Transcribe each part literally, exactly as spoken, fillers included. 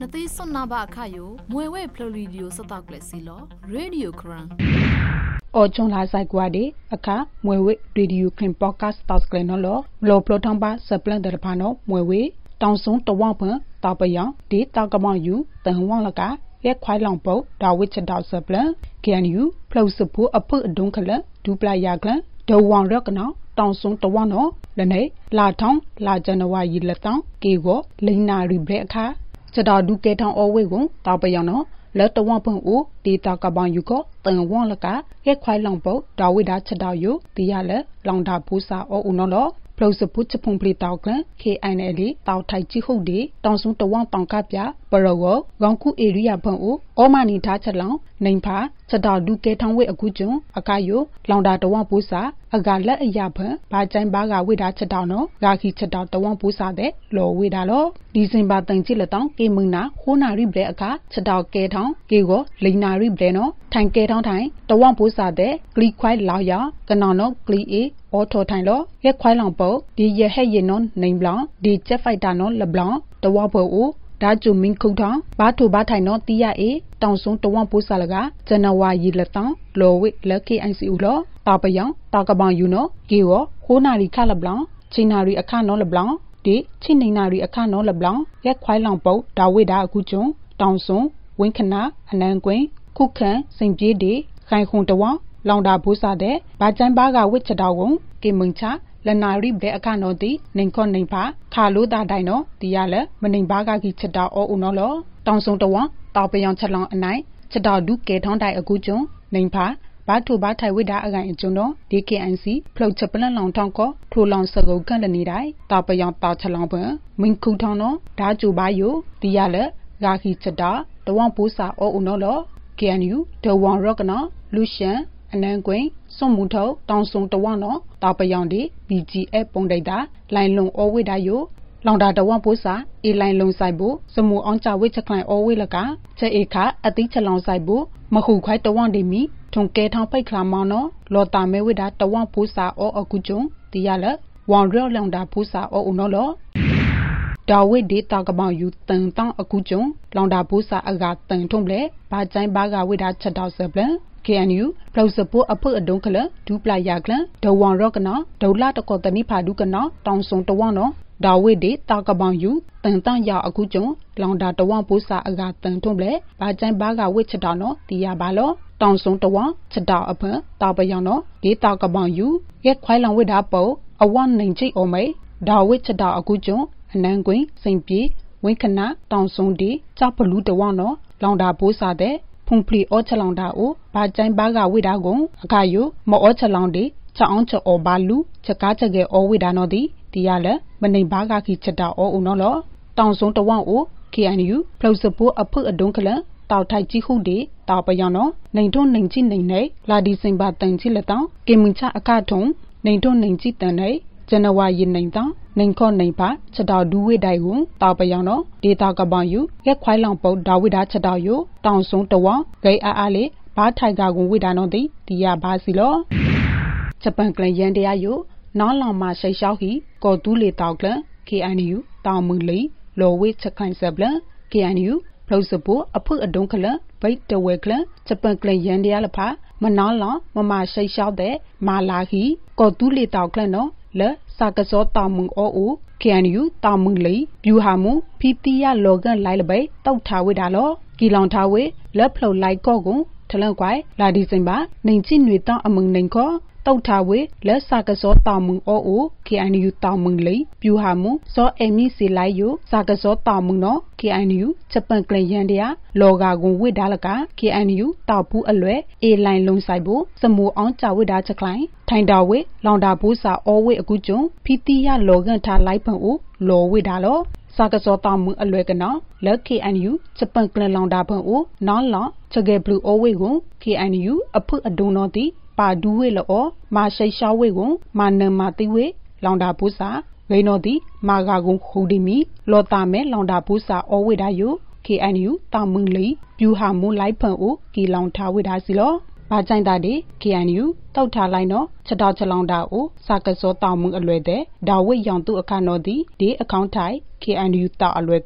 Kati sonaba akayo, mwewe pluridio sataklesilo, radio kran. Ojon la saigwade, aka, mwewe radio kran podcast tasklenolo, lo plotamba saplan de pano, mwewe, tanson to wampan, tapayan, de tagaman yu, tangwang laka, ye kwai longpo, da witch da saplan, can you, plausipu a put dunkala, dupla yaglan, do one rockna, tanson to wano, lene, la tong, la janawa yilatan, gigo, lina rebecca. Chada du ketan owegun, tabayano, let the wampun u, di takaban yuko, then one laka, ye quite longbo, dawida chadayu, the yale, longda pusa or unolo, plus a put a pumpli talklen, K N L E, tau tai chi hodi, tansun to one pankapia, barawo, gonku area pun u, o mani tachalong, name pa, chada du ketan we a gujun, akayo, longda the one pusa, a gala a yapen, bajan baga with a chadano, gaki chada the one pusa de, low with a law, December Tanchilaton, Kimuna, Huna Ribreaka, chada keton, gigo, lina ribreno, tank keton time, the one pusa de, glee quite lawyer, canano, glee e, auto time law, ye quite long bow, the ye hey non, name blanc, the Jeffitano, leblanc, the wapo u, Daju Min Kutan, Batu Batino, Tia E, Tansun to one pusalaga, Janawa Yilatan, Low, Lucky and Siulo, Tapayan, Takaban Yuno, Giwo, Honari Calablanc, Chinari Acano Leblanc, De, Chininari Acano Leblanc, Yet quite long boat, Dawida Gujon, Tansun, Winkana, Anangwin, Kukan, Saint Jede, Kai Huntawan, Londa Busade, Bajan Baga Wichadagon, Gimuncha, Lanari de Acanodi, Ninkon Nimpa, Kalu da Dino, Diala, Manimbaga Gichada or Unolo, Tansun to one, Tapayan Chalon and night, Chada do get on die a gujon, Nimpa, Batu Batai Wida again Juno, D K N C, Plo Chapelan Long Tonko, Two Long Sago Gandanidai, Tapayan Tachalomber, Minkutano, Daju Bayo, Diala, Gaki Chada, the one Pusa or Unolo, Can you, the one Rogana, Lucian, and then going, Somuto, Tansun to one, Tapayandi, B G A Pondeda, Line Long or Widayo, Londa the one Pusa, E Line Long Saibu, Samu Oncha which a client or Willaka, Cheeka, a teacher long Saibu, Mahu quite the one de me, Tonke Tampa Clamano, Lota me with that the one Pusa or a Kujon, the Yala, one real Londa Pusa or Unolo. Dawe de talk about you, Tang Tang a Kujon, Londa Pusa agat Tang Tomble, Bajan Baga with that Chadal Sablan. Can you, plausible a put a dunkler, dupla yaglan, the one rockana, the latter cotani padukana, Tanson to one, Dawe de talk about you, Tantan ya a kujon, Londa the one pusa agat Tantomble, Bajan Baga with Chadano, the Yabalo, Tanson to one, Chada upon, Tabayano, they talk about you, yet quite long with Apple, a one ninety or may, Dawe Chada a kujon, and then going, Saint P, Winkana, Tanson de, Chapalu the one, Londa pusa de. Pumpli Ochalanda o, Bajan Baga Widagon, Akayo, Mo Ochalande, Chaoncha or Balu, Chakachage or Widanodi, Diala, Mane Baga Kichada or Unolo, Tanson to one o, Kianu, plausible a put a dunkler, Tau Tai Chihude, Tapayano, Naton Ninchi Nene, La December Tanchilatan, Gimincha Akaton, Naton Ninchi Tane, Janawa Yinata, Ninkon Nipa, Chada Due Daigun, Tapayano, Data Gabanyu, Yet quite long boat Dawida Chadayo, Tanson to one, Gay Ale, Batai Gagun Widanodi, Dia Basilo. Japan Clan Yandiayo, Non Long Ma Shay Shahi, Go Dule Tagler, K N U, Tamuli, Low Witch Clan Sabler, K N U, plausible, a put a dunkler, Bait the Wickler, Japan Clan Yandialapa, Manala, Mama Shay Shaw there, Malahi, Go Dule Tagleno, Le, Sakaso Tamung O, Can you, Tamung Lee, Buhamu, Pitia Logan Lilabe, Tauta Widalo, Gilon Tawe, Le Plo Lai Gogun, Talanquai, La December, Nintin Nutan among Ninko, Tautawe, Le Sakaso Tamung O, Can you, Tamung Lee, Buhamu, So Emi Silayo, Sakaso Tamung no, Can you, Japan Clayandia, Logagun Widalaka, Can you, Tapu Alwe, A Line Long Saibo, Samu Oncha Widata Klein, Tindawe, Londa Busa, Always a good job, Pitia Logan Ta Lipan O, Low Widalo, Sakaso Tamu Alwegana, Le K N U, Japan Clan Londa Pan O, Non Long, Chage Blue Owegon, K N U, a put a donoti, Pa Due Lo, Ma Shay Shawegon, Mana Matiwe, Londa Busa, Venodi, Magagun Hodimi, Lotame, Londa Busa, Owedayo, K N U, Tamun Lee, Buhamu Lipan O, Gilong Tawidasilo. Bajan Dade, K N U, Tauta Lino, Chada Chalanda O, Sakaso Tamung Alwede, Dawe Yantu Akanodi, De Accountai, K N U Ta Alweko,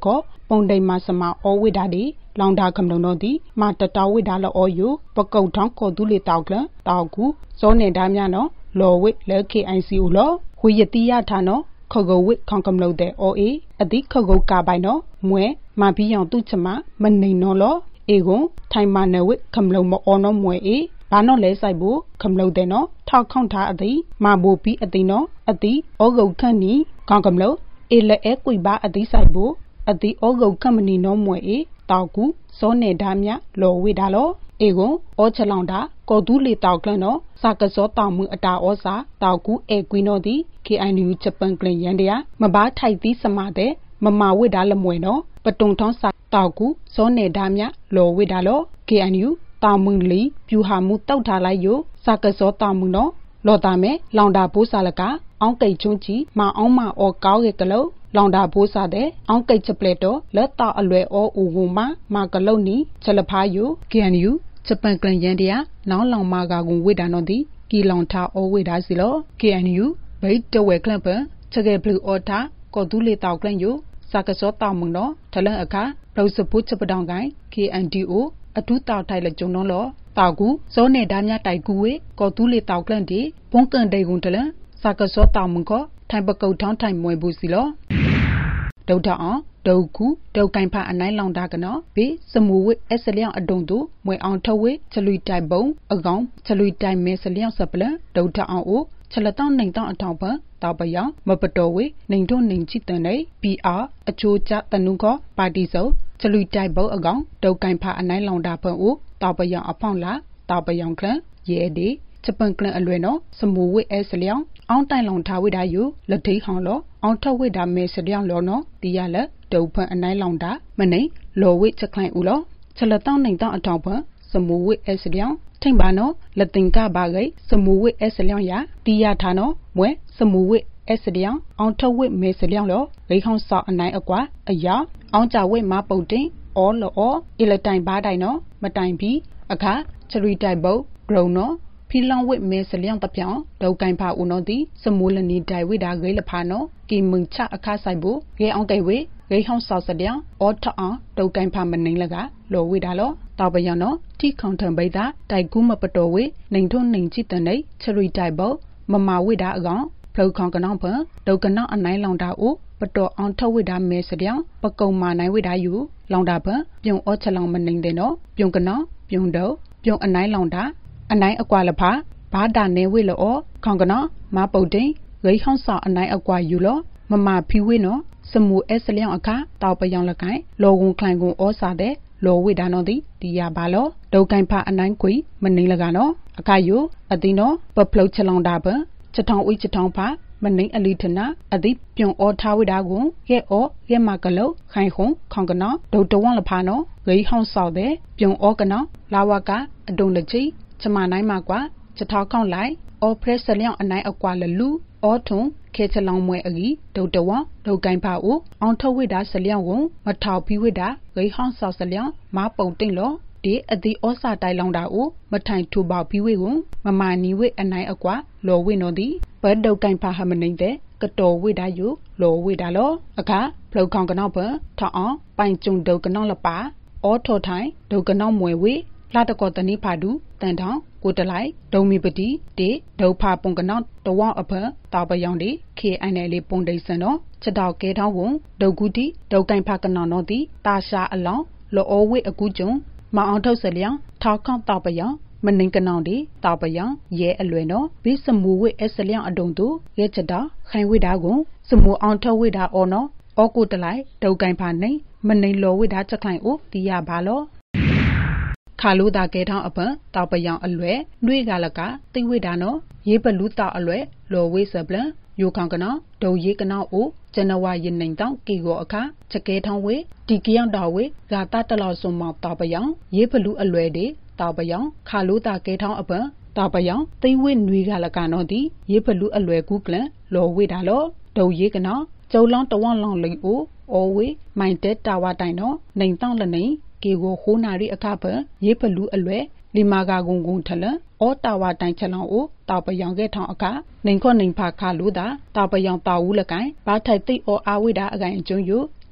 ပုံတိမ်မှာစမအောဝိဒါဒီလောင်တာကမလုံတော့ဒီမာတတဝိဒါလောအောယပကုတ်ထောင်းကောဒူလေတောက်ကလတောက်ကူစောနေတာများနော်လော်ဝိလဲ K I C O လောဝိယတိယထာနော်ခဂုတ်ဝိခေါင်ကမလုံတဲ့အောအေအတိခဂုတ်ကပိုင်နော်မွဲမာဘီယောင်သူ့ချမမနေနော်လောအေကွန်ထိုင်မာနဝိခမလုံမအောနော်မွဲအေဘာနော်လဲဆိုင်ဘူးခမလုံတဲ့နော်ထောက်ခေါန့်ထားအတိမာဘူပီအတိနော်အတိဩဂုတ်ခန့်နီခေါင်ကမလုံအေလဲအဲကွိပါအတိဆိုင်ဘူးအတိဩဂုတ်ခန့်မနီနော်မွဲအေတောက်ကူစောနေတာမြလော်ဝိဒါလောအေကွန်ဩချလောင်တာကောဒူးလေတောက်ကလနော်စာကစောတောင်မှုအတာဩစာတောက်ကူအေကွီနော်ဒီ K I N U ဂျပန်ကလင်ရန်တရာမဘာထိုက်သီးစမတဲ့မမဝိဒါလမွဲနော်ပတုံထောင်းစာတောက်ကူစောနေတာမြလော်ဝိဒါလော K I N U တောင်မှုလီပြူဟာမှုတောက်ထားလိုက်ယစာကစောတောင်မှုနော်လော်တာမဲလောင်တာဘိုးစာလကအောင်ကိတ်ချုံကြီးမအောင်မအော်ကောက်ရဲ့ကလုံးလောင်တာဘိုးစာတဲ့အောင်ကိတ်ချက်ပလက်တော့လက်တောက်အလွယ်အောဦးဝမမကလုံးနီချက်လဖာယ K I N U ဂျပန်ကလန်ရန်တရာနောင်လောင်မာကကုံဝိဒါနော်ဒီကီလောင်ထားအောဝိဒါစီလော K I N U ဘိတ်တဝဲကလပ်ပချက်ကေဘလူအော်တာကောဒူလေတောက်ကလန်ယစာကစောတောက်မှုနော်ထလန်အခါဘလုစပုချက်ပတောင်ကိုင် K N D O အထူးတောက်ထိုက်လက်ကျုံနော်လောတောက်ကူစောနေတာမြတိုက်ကူဝေကောဒူလေတောက်ကလန်ဒီဘုံကန်တေကုံထလန်စာကစောတောက်မှုကောထိုင်ပကုတ်ထောင်းထိုင်မွေဘူးစီလောဒုတ်ထအောင်ဒုတ်ကူဒုတ်ကိုင်ဖာအနိုင်လောင်တာကနော်ဘေးစမူဝိအစလျောင်းအတုံတို့မွေအောင်ထဝိချလွီတိုက်ပုံအကောင်ချလွီတိုက်မဲစလျောင်းစပလဒုတ်ထအောင်အိုချလတောင်းနိုင်တောင်းအထောင်ပတောက်ပယောင်မပတော်ဝေနိုင်တို့နိုင်ချစ်တန်နေ P R အချိုးချတနုခောပါတီစုံချလွီတိုက်ပုံအကောင်ဒုတ်ကိုင်ဖာအနိုင်လောင်တာဖန်အိုတောက်ပယောင်အဖောင်းလာတောက်ပယောင်ကလရဲဒီချပန်ကလအလွဲနော်စမူဝိအစလျောင်းအောင်တိုင်လောင်ထားဝိဒါယူလက်ထိဟောင်းလောအောင်ထဝိဒါမဲစလျောင်းလောနော်တီရလက်ဒုတ်ဖန်အနိုင်လောင်တာမနေလော်ဝိချက်ခိုင်ဦးလောချလတောင်းနိုင်တောင်းအထောင်ဖန်စမူဝိအစလျောင်းထိန်ပါနော်လက်တင်ကပါဂိစမူဝိအစလျောင်းရတီရထားနော်မွဲစမူဝိအစလျောင်းအောင်ထဝိမဲစလျောင်းလောဂိခေါင်းဆောက်အနိုင်အကွာအယောင်အောင်ကြဝိမပုတ်တင်အော်လောအီလတိုင်ဘာတိုင်နော်မတိုင်ပြီးအခါချရီတိုင်ပုတ်ဂရုံနော်ဖီလောင်ဝိမဲစလျောင်းတပြောင်ဒုတ်ကိုင်ဖာဦးနော်ဒီစမူလနီတိုင်ဝိဒါဂိလဖာနော်ကီမုံချအခါဆိုင်ဘူးဂေအောင်ကိဝေဂိဟောင်းဆောက်စလျောင်းအော်ထအောင်ဒုတ်ကိုင်ဖာမနိုင်လကလောဝိဒါလောတောက်ပယောင်နော်ထိခေါန်ထံပိတာတိုက်ကူးမပတော်ဝေနိုင်ထုံနိုင်ချစ်တန်နေချရီတိုင်ပုတ်မမဝိဒါအကောင်ဖလောက်ခေါန်ကနောင်ဖန်ဒုတ်ကနောင်အနိုင်လောင်တာဦးပတော်အောင်ထဝိဒါမဲစလျောင်းပကုံမာနိုင်ဝိဒါယူလောင်တာဖန်ပြုံအောချလောင်မနိုင်တဲ့နော်ပြုံကနောင်ပြုံတော့ပြုံအနိုင်လောင်တာအနိုင်အကွာလဖာဘာဒါနေဝိလောခေါင်ကနောမပုတ်တိန်ဂိဟောင်းဆောက်အနိုင်အကွာယူလောမမဖီဝိနော်စမူအစလျောင်းအခါတောက်ပယောင်လကိုင်လောကုံခလိုင်ကုံဩစာတဲ့လောဝိဒါနော်ဒီတီရပါလောဒုတ်ကိုင်ဖာအနိုင်ကွေမနေလကနော်အခါယူအတိနော်ပဖလုတ်ချလောင်တာပချက်ထောင်းဝိချက်ထောင်းဖာမနိအလီထနာအတိပြုံဩထားဝိဒါကိုရဲဩရဲမကလုတ်ခိုင်ခုံခေါင်ကနောဒုတ်တဝန့်လဖာနော်ဂိဟောင်းဆောက်တဲ့ပြုံဩကနောလာဝကအဒုံလချိချမနိုင်မှာကွာချက်ထောင်းခေါန့်လိုက်ဩပရက်စလျောင်းအနိုင်အကွာလလူဩထုံခဲချလောင်မွဲအီဒုတ်တဝန့်ဒုတ်ကိုင်ဖာဦးအောင်ထဝိဒါစလျောင်းကိုမထောက်ပြီးဝိဒါဂိဟောင်းဆောက်စလျောင်းမပုံတိတ်လောဒီအတိဩစာတိုင်လောင်တာဦးမထိုင်ထူပေါပြီးဝိကိုမမာနီဝိအနိုင်အကွာလောဝိနော်ဒီဘတ်ဒုတ်ကိုင်ဖာဟမနေတဲ့ကတော်ဝိဒါယူလောဝိဒါလောအခါဖလောက်ခေါင်ကနောက်ဘထောင်းအောင်ပိုင်ကျုံဒုတ်ကနောက်လပါဩထော်ထိုင်ဒုတ်ကနောက်မွဲဝိလာတကောတနိဖာဒူတန်ထောင်းကိုတလိုက်ဒုံမီပတိတေဒုတ်ဖာပုံကနောက်တဝအဖတောက်ပယောင်ဒီ K I N L ပုံတိစံတော့ချက်တောက်ကဲထောင်းဝန်ဒုတ်ကူတီဒုတ်ကိုင်ဖာကနောင်တော့ဒီတာရှာအလောင်းလောဝိအကူကျုံမအောင်ထုတ်စလျောင်းထောက်ခေါတောက်ပယောင်မနိန်ကနောင်ဒီတောက်ပယောင်ရဲအလွယ်နော်ဘိစမူဝိအစလျောင်းအတုံတူရဲချက်တာခိုင်ဝိဒါကိုစမူအောင်ထုတ်ဝိဒါအော်နော်အောကိုတလိုက်ဒုတ်ကိုင်ဖာနေမနိန်လောဝိဒါချက်ခိုင်အိုတီးရပါလောခါလူတာကဲထောင်းအပန်တောက်ပယောင်အလွယ်နှွေးကလကသိဝိဒါနော်ရေးပလူတောက်အလွယ်လောဝိစပလန်ယိုခေါင်ကနောဒုံရေးကနောအိုဇန်နဝါရီနိုင်တောင်းကီကိုအခါချက်ကဲထောင်းဝေဒီကီယောင်တော်ဝေဂါတာတလောက်စုံမောက်တောက်ပယောင်ရေးပလူအလွယ်ဒီတောက်ပယောင်ခါလူတာကဲထောင်းအပန်တောက်ပယောင်သိဝိနွေးကလကနောဒီရေးပလူအလွယ်ကူကလန်လောဝိဒါလောဒုံရေးကနောကျုံလောင်းတဝန့်လောင်းလိအိုအော်ဝေမိုင်တက်တာဝတိုင်နော်နိုင်တောင်းလနေကေကိုဟိုးနာရီအခါပရေးပလူအလွယ်လီမာဂါဂုံဂုံထလဩတာဝတိုင်ချလောင်အိုတောက်ပယောင်ကဲထောင်းအခါနိုင်ခော့နိုင်ဖာခါလူတာတောက်ပယောင်တောက်ဦးလကိုင်ဘာထိုက်သိဩအာဝိဒါအကိုင်အကျုံယူ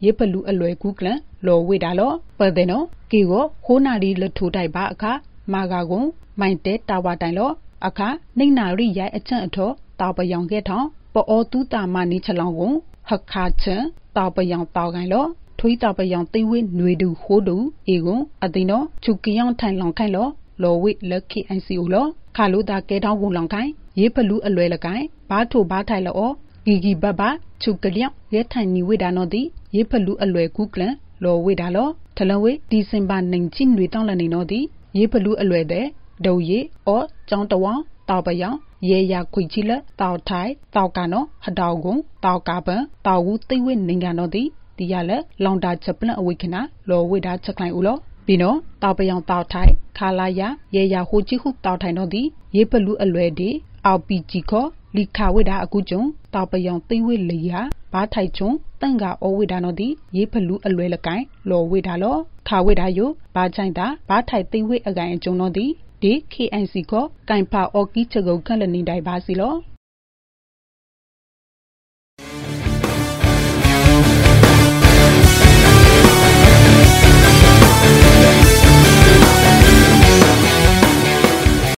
ye pelu alwe kuklan lo we da lo padeno ki go honari le thu dai ba akha ma ga gon main te tawa tai lo akha naina ri yai achan atho taw pa yong ke thong po o tu ta ma ni chalong gon hakha chan taw pa yong taw gain loထွေးတာပယောင်သိဝဲຫນွေတူဟိုးတူအေကွန်အသိနော်ချူကီယောင်ထိုင်လောင်ခိုင်လောလော်ဝိလက်ခိအိုင်စီအိုလောခါလိုတာကဲတောင်းဘူးလောင်ခိုင်ရေဖလူအလွဲလကိုင်ဘာထိုဘာထိုင်လောဂီဂီဘဘချူကလျောင်ရဲထိုင်နီဝိဒါနော်တိရေဖလူအလွဲကူကလန်လော်ဝိဒါလောထလဝဲဒီစင်ဘာနိုင်ချင်းຫນွေတောင်းလနေနော်တိရေဖလူအလွဲတဲ့ဒုံရီအောចောင်းတဝောင်းတောက်ပယောင်ရေရခွေချီလက်တောက်ထိုင်တောက်ကနော်ဟတောက်ကုံတောက်ကပန်တောက်ဝူသိဝဲနေကနော်တိဒီရလဲလောင်တာချက်ပလန့်အဝိခနာလော်ဝိဒါချက်ခိုင်ဦးလောပြီးတော့တောက်ပယောင်တောက်ထိုင်ခါလာရရေရဟိုချီခုတောက်ထိုင်တော့ဒီရေပလူအလွဲဒီအောက်ပီဂျီခောလီခါဝိဒါအခုကျုံတောက်ပယောင်သိဝိလေရဘာထိုင်ကျုံတန့်ကအဝိဒါနော်ဒီရေပလူအလွဲလကိုင်လော်ဝိဒါလောခါဝိဒါယိုဘာချိုင်တာဘာထိုင်သိဝိအကိုင်အကျုံတော့ဒီဒီ K I C ခောကင်ဖာအော်ကီချက်ကုတ်ခန့်လနေတိုင်းပါစီလော